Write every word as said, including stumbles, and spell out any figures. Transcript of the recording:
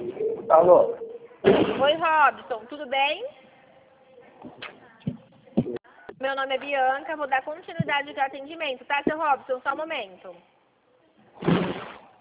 Alô? Oi, Robson, tudo bem? Meu nome é Bianca, vou dar continuidade de atendimento, tá, seu Robson? Só um momento.